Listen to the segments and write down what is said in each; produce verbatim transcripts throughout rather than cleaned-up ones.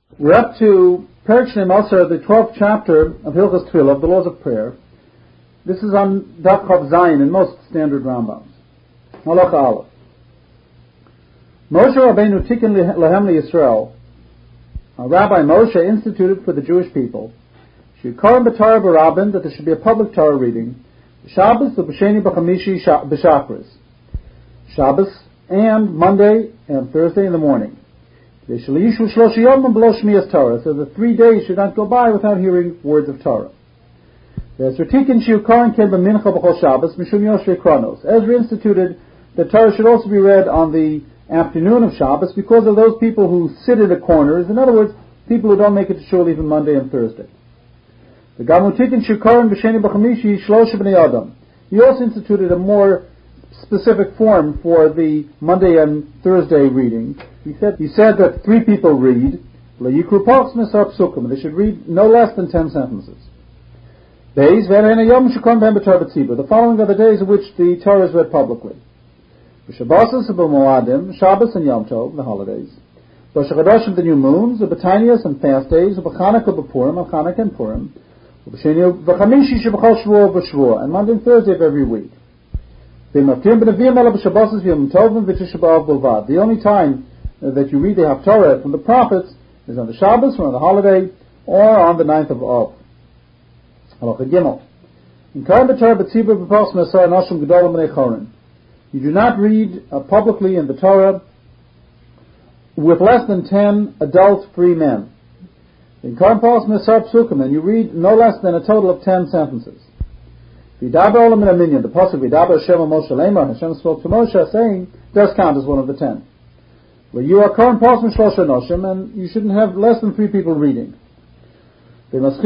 We're up to Perek Shnei Moser, the twelfth chapter of Hilchos Tefillah, of the Laws of Prayer. This is on Daf Chav Zayin in most standard Rambams. Halacha Aleph. Moshe Rabbeinu Tikkun Lahem LiYisrael. Rabbi Moshe instituted for the Jewish people Shikarim B'Torah B'Rabban, that there should be a public Torah reading, Shabbos B'Sheni B'Chamishi B'Shachris, Shabbos and Monday and Thursday in the morning. So the three days should not go by without hearing words of Torah. Ezra instituted that Torah should also be read on the afternoon of Shabbos because of those people who sit in the corners. In other words, people who don't make it to shul even Monday and Thursday. He also instituted a more specific form for the Monday and Thursday reading. He said he said that three people read, they should read no less than ten sentences. The following are the days in which the Torah is read publicly. Shabbos and Yom Tov, the holidays. The new moons, the Batanias and fast days, the Chanukah B'Purim, and Chanukah and Purim, and Monday and Thursday of every week. The only time that you read the Haftarah from the prophets is on the Shabbos or on the holiday or on the ninth of Av. Halacha Gimel. You do not read uh, publicly in the Torah with less than ten adult free men. In and you read no less than a total of ten sentences. The pasuk V'daber Hashem Moshe Lemar, Hashem spoke to Moshe, saying, does count as one of the ten. Well, you are current pasuk Shlosh Noshim, and you shouldn't have less than three people reading. You don't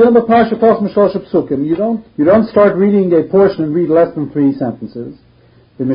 you don't start reading a portion and read less than three sentences. You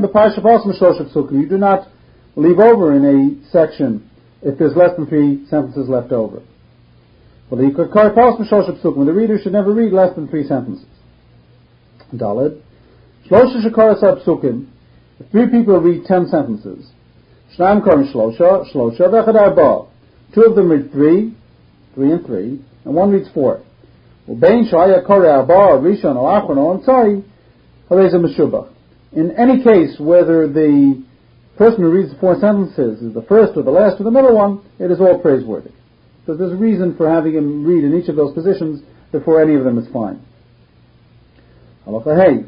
do not leave over in a section if there's less than three sentences left over. Well, the reader should never read less than three sentences. Daled. Shlosha Shekarasar Psukim. If three people read ten sentences. Shnayim Karim Shlosha, Shlosha, Vechad Arba. Two of them read three, three and three, and one reads four. Ubein Shaya Kore Arba, Rishon, or Achron, or Ansari, Hareza Meshubach. In any case, whether the person who reads the four sentences is the first or the last or the middle one, it is all praiseworthy. So there's a reason for having him read in each of those positions before any of them is fine. Halacha Hey.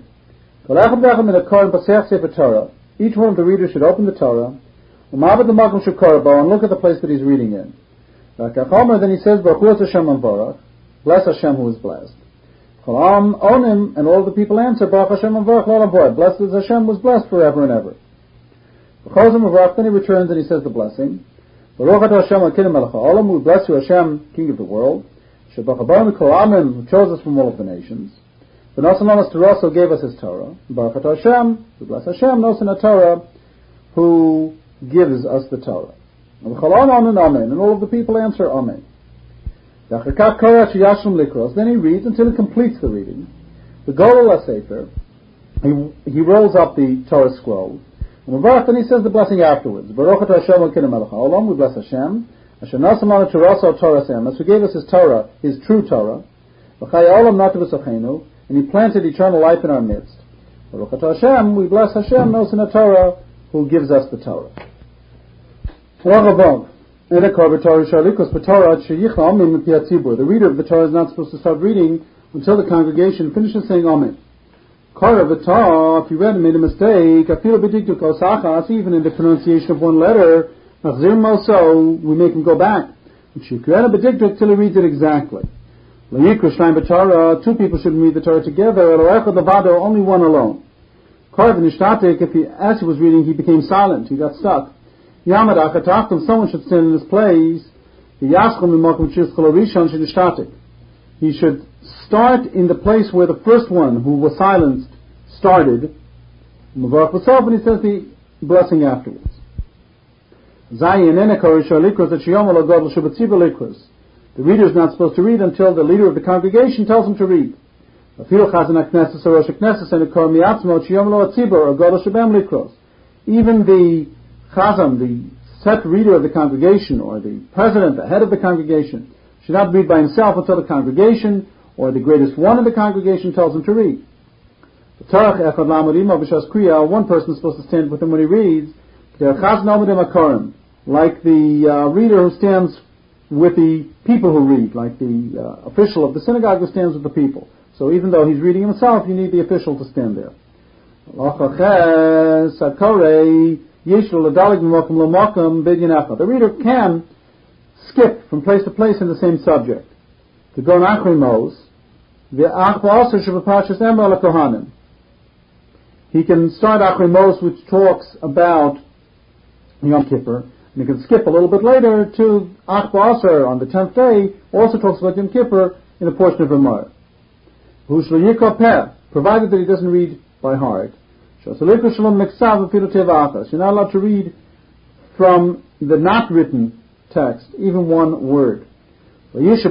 Each one of the readers should open the Torah and look at the place that he's reading in. Then he says, bless Hashem who is blessed. And all the people answer, blessed is Hashem who is blessed forever and ever. Then he returns and he says the blessing. We bless you, Hashem, King of the world, who chose us from all of the nations. But Nasamanus also gave us his Torah. Baruch Hashem, we bless Hashem, Nosan Torah, who gives us the Torah. And all of the people answer Amen. Then he reads until he completes the reading. The Golul HaSefer, he, he rolls up the Torah scroll. And then he says the blessing afterwards. Baruch Hashem, we bless Hashem. Hashem Nasamanus Torah Semes, who gave us his Torah, his true Torah. And he planted eternal life in our midst. Baruch Hashem, we bless Hashem, Nosan Torah, who gives us the Torah. The reader of the Torah is not supposed to start reading until the congregation finishes saying Amen. If you read and made a mistake, even in the pronunciation of one letter, we make him go back. Till he reads it exactly. Two people shouldn't read the Torah together. Only one alone. If he, as he was reading, he became silent, he got stuck. Someone should stand in his place. He should start in the place where the first one who was silenced started. And he says the blessing afterwards. The reader is not supposed to read until the leader of the congregation tells him to read. Even the Chazan, the set reader of the congregation, or the president, the head of the congregation, should not read by himself until the congregation, or the greatest one in the congregation, tells him to read. One person is supposed to stand with him when he reads, like the uh, reader who stands with the people who read, like the uh, official of the synagogue who stands with the people. So even though he's reading himself, you need the official to stand there. The reader can skip from place to place in the same subject. To go nachrimos, he can start achrimos, which talks about Yom Kippur, and he can skip a little bit later to Ach Ba'aser on the tenth day, also talks about Yom Kippur in a portion of Ramah. Provided that he doesn't read by heart. You're not allowed to read from the not written text, even one word. If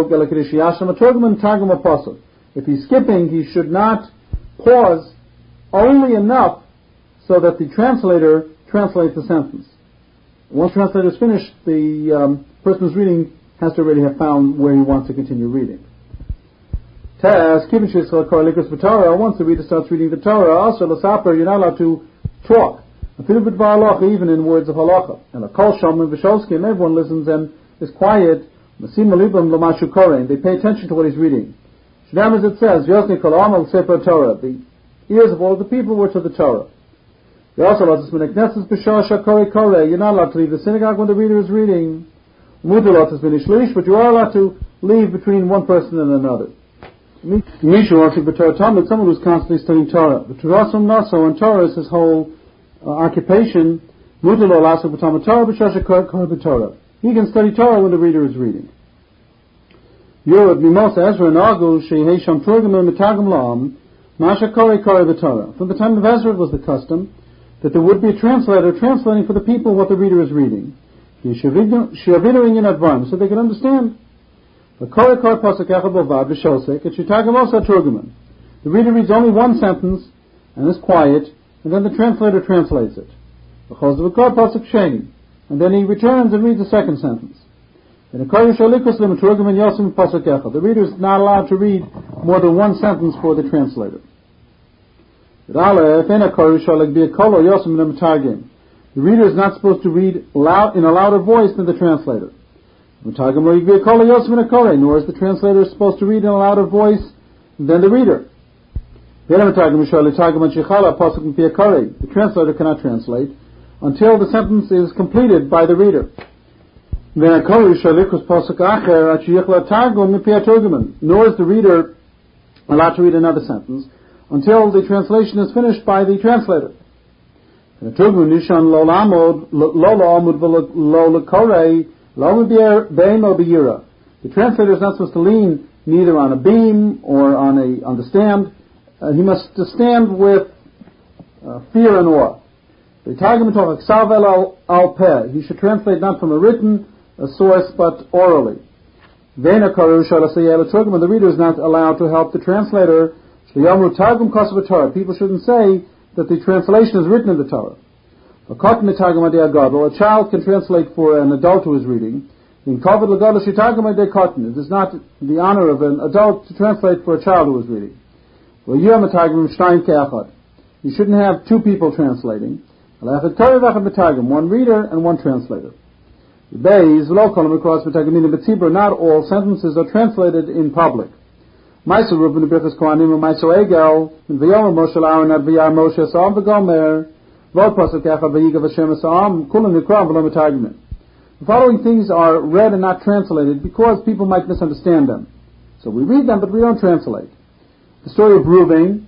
he's skipping, he should not pause only enough so that the translator translates the sentence. Once the translator is finished, the um, person who's reading has to already have found where he wants to continue reading. Once the reader starts reading the Torah, also you're not allowed to talk, even in words of halacha. And everyone listens and is quiet. They pay attention to what he's reading. As it says, the ears of all the people were to the Torah. You're also allowed to You're not allowed to leave the synagogue when the reader is reading. But you are allowed to leave between one person and another. Someone who's constantly studying Torah. The Torah and Torah is his whole uh, occupation. He can study Torah when the reader is reading. From the time of Ezra it was the custom that there would be a translator translating for the people what the reader is reading, so they can understand. The reader reads only one sentence and is quiet, and then the translator translates it. And then he returns and reads the second sentence. The reader is not allowed to read more than one sentence for the translator. The reader is not supposed to read loud in a louder voice than the translator. Nor is the translator supposed to read in a louder voice than the reader. The translator cannot translate until the sentence is completed by the reader. Nor is the reader allowed to read another sentence until the translation is finished by the translator. The translator is not supposed to lean neither on a beam or on a on the stand. Uh, he must stand with uh, fear and awe. He should translate not from a written a source but orally. The reader is not allowed to help the translator. People shouldn't say that the translation is written in the Torah. A child can translate for an adult who is reading. It is not the honor of an adult to translate for a child who is reading. You shouldn't have two people translating. One reader and one translator. Not all sentences are translated in public. Moshe The following things are read and not translated because people might misunderstand them. So we read them, but we don't translate. The story of Reuben,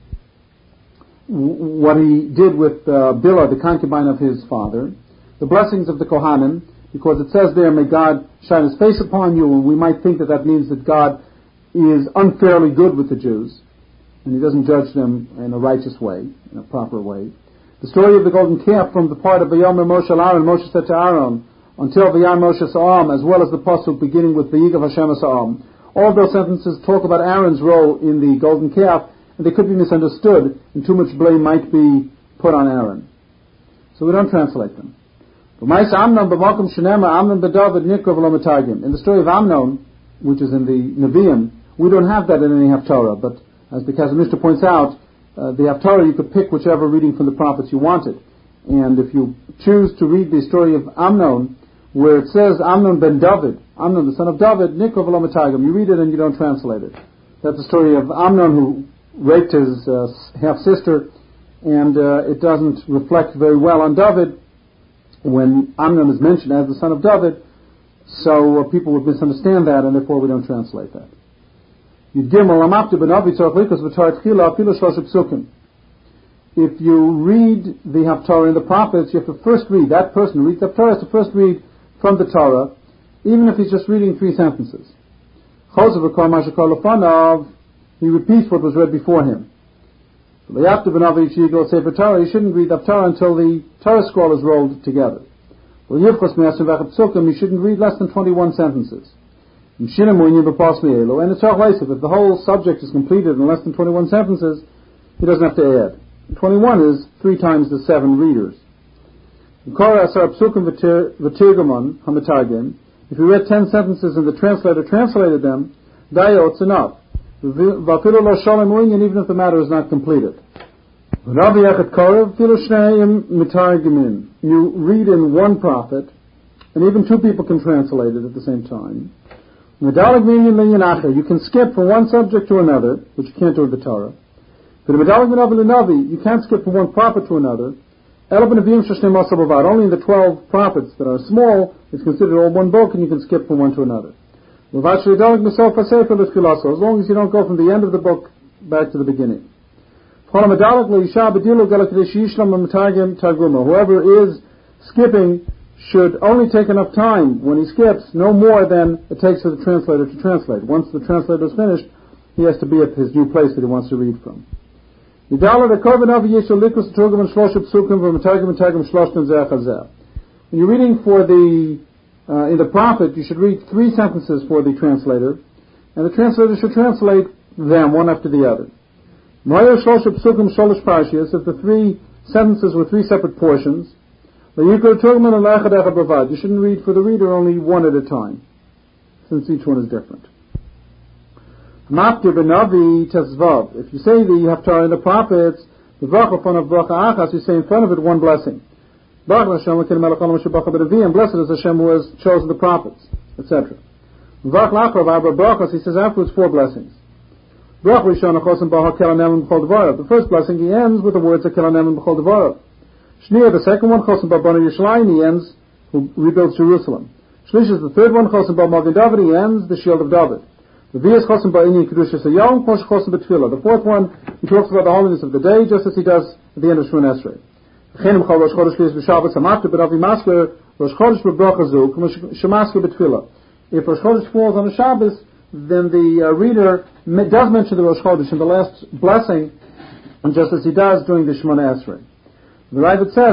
what he did with uh, Bilhah, the concubine of his father, the blessings of the Kohanim, because it says there, may God shine his face upon you, and we might think that that means that God is unfairly good with the Jews, and he doesn't judge them in a righteous way, in a proper way. The story of the golden calf from the part of Vayomer Moshe Aaron, Moshe said to Aaron, until Vayan Moshe Sa'am, as well as the pasuk beginning with Vayigav Hashem Sa'am. All those sentences talk about Aaron's role in the golden calf, and they could be misunderstood, and too much blame might be put on Aaron. So we don't translate them. In the story of Amnon, which is in the Nevi'im, we don't have that in any Haftarah, but as the Kazimishta points out, uh, the Haftarah you could pick whichever reading from the prophets you wanted. And if you choose to read the story of Amnon, where it says Amnon ben David, Amnon the son of David, Nikov Alomatagim, you read it and you don't translate it. That's the story of Amnon who raped his uh, half-sister, and uh, it doesn't reflect very well on David when Amnon is mentioned as the son of David, so uh, people would misunderstand that, and therefore we don't translate that. If you read the Haftarah in the prophets, you have to first read, that person who reads the Haftarah has to first read from the Torah, even if he's just reading three sentences. He repeats what was read before him. You shouldn't read the Haftarah until the Torah scroll is rolled together. You shouldn't read less than twenty-one sentences. And it's if the whole subject is completed in less than twenty-one sentences, he doesn't have to add. twenty-one is three times the seven readers. If you read ten sentences and the translator translated them, it's enough. Even if the matter is not completed. You read in one prophet, and even two people can translate it at the same time. You can skip from one subject to another, which you can't do with the Torah. You can't skip from one prophet to another. Only in the twelve prophets that are small, it's considered all one book, and you can skip from one to another. As long as you don't go from the end of the book back to the beginning. Whoever is skipping should only take enough time when he skips, no more than it takes for the translator to translate. Once the translator is finished, he has to be at his new place that he wants to read from. When you're reading for the uh, in the prophet, you should read three sentences for the translator, and the translator should translate them one after the other. If the three sentences were three separate portions, you shouldn't read for the reader only one at a time, since each one is different. If you say the Haftarah in the prophets, the bracha upon of bracha achas, you say in front of it one blessing. Blessed is Hashem who has chosen the prophets, et cetera. He says afterwards four blessings. The first blessing he ends with the words The second one, he ends who rebuilds Jerusalem. Shlish is the third one, he ends the shield of David. The fourth one, he talks about the holiness of the day, just as he does at the end of Shemon Esrei. If Rosh Chodesh falls on a Shabbos, then the uh, reader does mention the Rosh Chodesh in the last blessing, and just as he does during the Shemon Esrei. The Ravid says,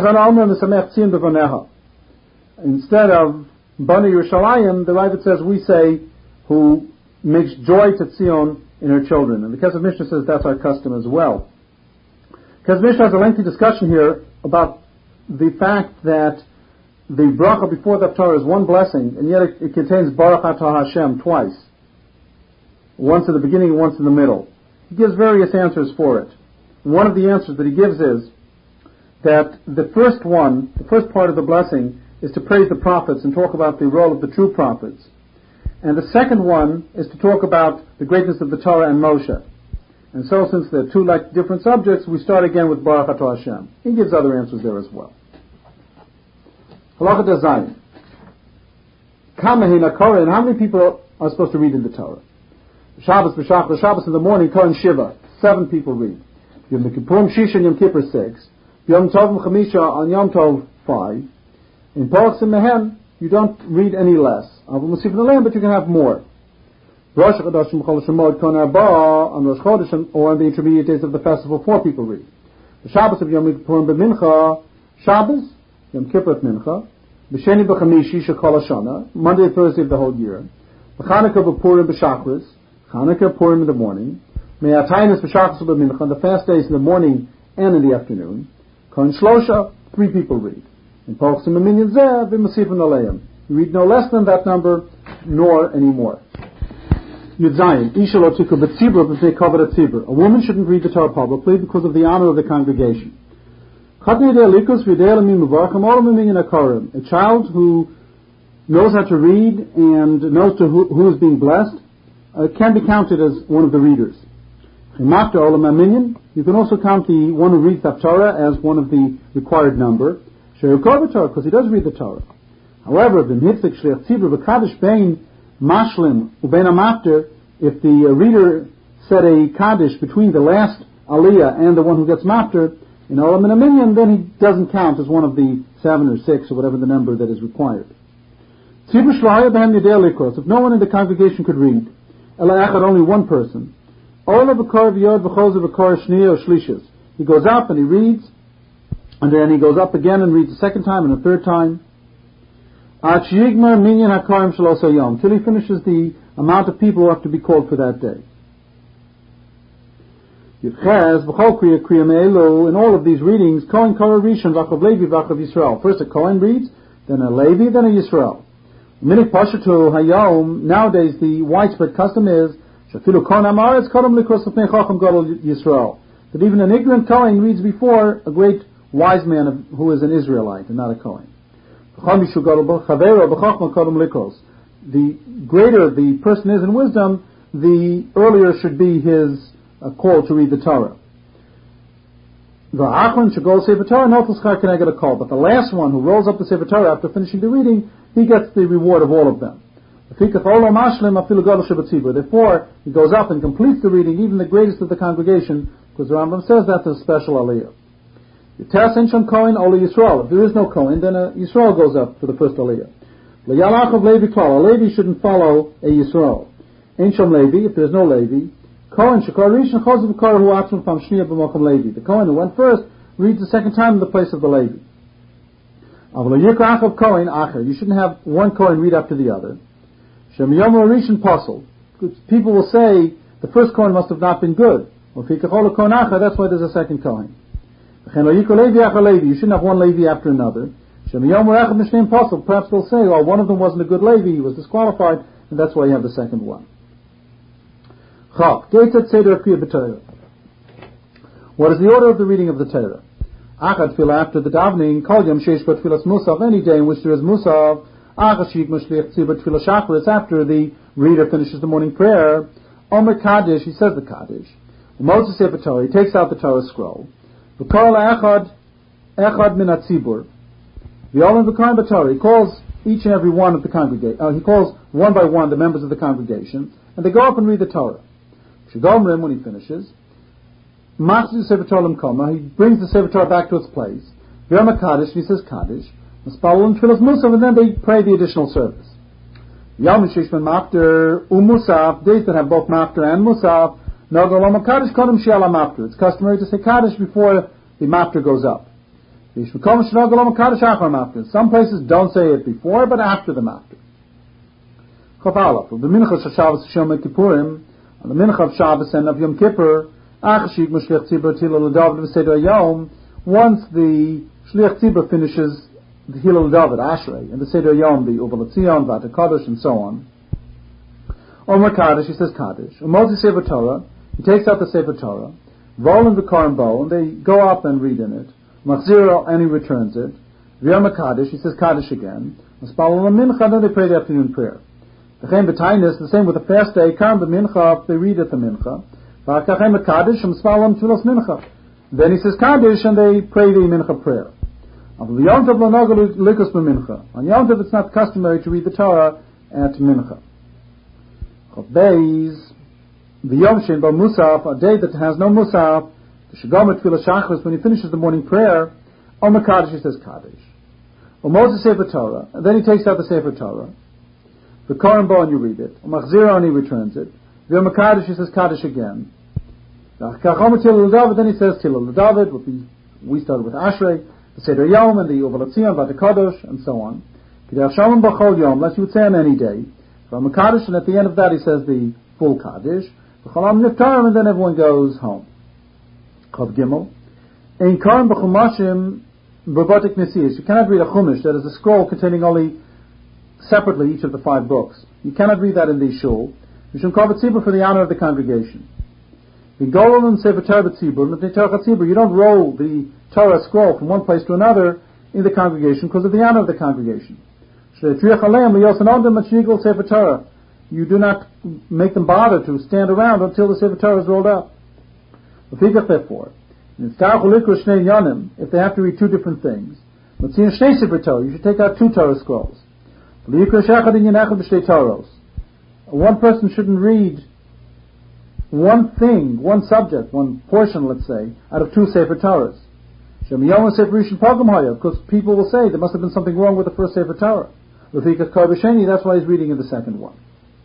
instead of Bani Yerushalayim, the Ravid says, we say, who makes joy to Tzion in her children. And the Kesef Mishnah says that's our custom as well. Kesef Mishnah has a lengthy discussion here about the fact that the bracha before the Haftarah is one blessing, and yet it, it contains Baruch Atah Hashem twice. Once in the beginning and once in the middle. He gives various answers for it. One of the answers that he gives is that the first one, the first part of the blessing, is to praise the prophets and talk about the role of the true prophets. And the second one is to talk about the greatness of the Torah and Moshe. And so, since they're two like different subjects, we start again with Baruch Atah Hashem. He gives other answers there as well. Halacha Dazayin. Kamehina Koren, how many people are supposed to read in the Torah? Shabbos, B'Shach, Shabbos in the morning, Kohen Shiva. Seven people read. Yom Kippurim, Shisha, and Yom Kippur, six. Yom Tov and Chamisha on Yom Tov, five. In Parach and Mehen, you don't read any less. But you can have more. Rosh Chodeshim Chol Shemot Kon Arba on Rosh Chodesh or on the intermediate days of the festival, four people read. The Shabbos of Yom Kippurim B'Mincha, Shabbos, Yom Kippur at Mincha, B'Sheni B'Chamishi Shekol Hashana, Monday and Thursday of the whole year, B'Chanukah B'Purim B'Shachris, Chanukah Purim in the morning, Me'ataynis B'Shachris B'Mincha, on the fast days in the morning and in the afternoon, Kon Shlosha, three people read. In Pochsim Minyan Zeh, V'Masifin Aleim. You read no less than that number, nor any more. Yud Zayin, Isha lo tiku b'tzibur b'fnei kavod hatzibur. A woman shouldn't read the Torah publicly because of the honor of the congregation. Chatni yedei likus v'yedei lemim mevarchim all minyan hakarim. A child who knows how to read and knows to who, who is being blessed uh, can be counted as one of the readers. Chimachta olam minyan. You can also count the one who reads the Torah as one of the required number. She'ukor Torah, because he does read the Torah. However, b'mhitzik shliach tzibur v'kadosh bein mashlim ubein amafter, if the uh, reader said a kaddish between the last aliyah and the one who gets mafter in olam and a minyan, then he doesn't count as one of the seven or six or whatever the number that is required. Tzibur shlahaya b'hem yedei likros. If no one in the congregation could read, ela echad, only one person. Ola v'kor v'yod v'chozer v'kor shniya or shlishas. He goes up and he reads, and then he goes up again and reads a second time and a third time. Till he finishes the amount of people who have to be called for that day. In all of these readings, Kohen Korah Rishon v'achav Levi v'achav Yisrael. First a Kohen reads, then a Levi, then a Yisrael. Nowadays the widespread custom is that even an ignorant Kohen reads before a great wise man of, who is an Israelite and not a Kohen. The greater the person is in wisdom, the earlier should be his uh, call to read the Torah. The Achron should go Sefer Torah, can I get a call? But the last one who rolls up the Sefer Torah after finishing the reading, he gets the reward of all of them. Therefore, he goes up and completes the reading, even the greatest of the congregation, because the Rambam says that's a special aliyah. If there is no Kohen, then a Yisrael goes up for the first aliyah. A Levi shouldn't follow a Yisrael. If there is no Levi, the Kohen who went first reads the second time in the place of the Levi. You shouldn't have one Kohen read after the other. People will say the first Kohen must have not been good. That's why there's a second Kohen. You shouldn't have one Levi after another. Perhaps they'll say, well, one of them wasn't a good Levi, he was disqualified, and that's why you have the second one. What is the order of the reading of the Torah? Achad tefillah after the davening, kol yom sheish bo tefillas musav, any day in which there is musav. Achad shik mashliach tzibur tefillah shachar, it's after the reader finishes the morning prayer. Omer kaddish, he says the kaddish. Moses Sefer Torah, he takes out the Torah scroll. V'kol echad, echad min hatzibur. V'olam v'kaim b'Torah, he calls each and every one of the congregation, uh, he calls one by one the members of the congregation, and they go up and read the Torah. Shigomrim, when he finishes, Machzu Sefer Torah L'mkoma, he brings the Sefer Torah back to its place. V'yom HaKadosh, he says Kaddish. M'spalul Tfilas Musaf, and then they pray the additional service. Yom Shishman Mafter Umusaf, days that have both Mafter and Musaf. Nogolom HaKadosh Kodem Shiala Mafter. It's customary to say Kaddish before the Mafter goes up. Yishmakom Shnogolom HaKadosh Achar Mafter. Some places don't say it before, but after the Mafter. Chof Aleph. The Mincha Shabbos Shom Kippurim, on the Mincha of Shabbos and of Yom Kippur, once the Shliach Tzibur finishes the Hillel David, Ashrei, and the Seder Yom, the Uval Tzion, Vata Kaddish, and so on. Omer Kaddish, he says Kaddish. Moses Sefer Torah, he takes out the Sefer Torah, Vol and the Koren Bo, and they go up and read in it. Machzir, and he returns it. V'yom Kaddish, he says Kaddish again. M'spalul Mincha, then they pray the afternoon prayer. The same with the fast day, Karam b'Mincha, they read at the Mincha. Then he says Kaddish and they pray the Mincha prayer. On Yom Tov it's not customary to read the Torah at Mincha. The Yom Shin Bo Musaf, a day that has no Musaf, the Shagom Tfilah Shachris, when he finishes the morning prayer, Omer Kaddish he says Kaddish. Or Moses Sefer Torah, and then he takes out the Sefer Torah. The Koren Bo and you read it. Machzir and he returns it. The Yom Kaddish he says Kaddish again. Then he says Tilal David, we started with Ashrei, the Seder Yom and the Uval Tzion, Vata Kadosh, and so on. Unless you would say on any day. From a Kaddish, and at the end of that he says the full Kaddish. And then everyone goes home. Chav Gimel. Ein Koren b'chumashim robotic Nesias. You cannot read a Chumash, that is a scroll containing only separately each of the five books. You cannot read that in the shul. You should call it tzibur for the honor of the congregation. The Golol and Sefer Torah tzibur, you don't roll the Torah scroll from one place to another in the congregation because of the honor of the congregation. You do not make them bother to stand around until the Sefer Torah is rolled up. Therefore, if they have to read two different things, you should take out two Torah scrolls. One person shouldn't read one thing, one subject, one portion, let's say, out of two Sefer Torahs. Because people will say there must have been something wrong with the first Sefer Torah. That's why he's reading in the second one.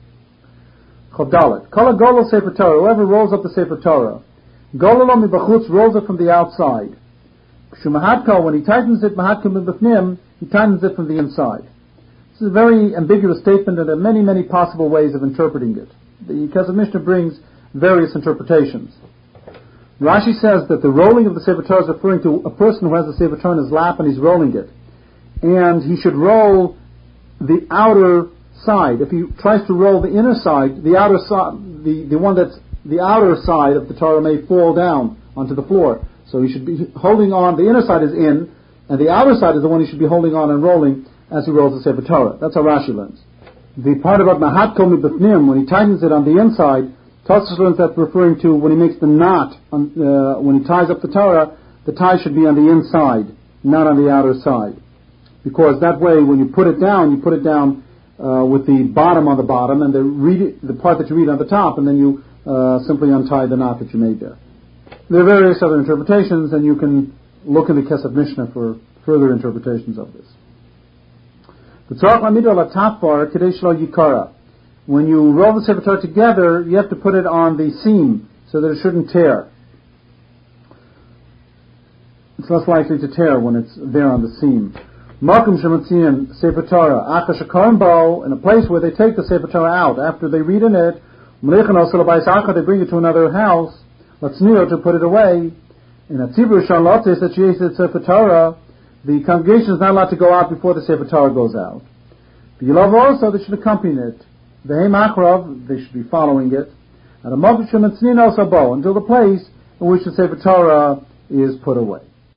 Whoever rolls up the Sefer Torah, rolls it from the outside. When he tightens it, he tightens it from the inside. This is a very ambiguous statement, and there are many, many possible ways of interpreting it. The Kesef Mishnah brings various interpretations. Rashi says that the rolling of the Sefer Torah is referring to a person who has the Sefer Torah in his lap and he's rolling it. And he should roll the outer side. If he tries to roll the inner side, the outer side, the, the one that's the outer side of the Torah may fall down onto the floor. So he should be holding on, the inner side is in, and the outer side is the one he should be holding on and rolling as he rolls the Sefer Torah. That's how Rashi learns. The part about Mahatko Mibafnim, when he tightens it on the inside, Tosfos learns that's referring to when he makes the knot, on, uh, when he ties up the Torah, the tie should be on the inside, not on the outer side. Because that way, when you put it down, you put it down uh, with the bottom on the bottom, and the, read it, the part that you read on the top, and then you uh, simply untie the knot that you made there. There are various other interpretations, and you can look in the Kesef Mishnah for further interpretations of this. When you roll the Sefer Torah together, you have to put it on the seam so that it shouldn't tear. It's less likely to tear when it's there on the seam. Makom shematzian Sefer Torah achash bo, in a place where they take the Sefer Torah out after they read in it, they bring it to another house, to put it away. In a tzibur charlotte that she said Sefer Torah, the congregation is not allowed to go out before the Sefer Torah goes out. The Yilov also, they should accompany it. The Heim Achrav, they should be following it. And the Makom shematzian also bo, until the place in which the Sefer Torah is put away.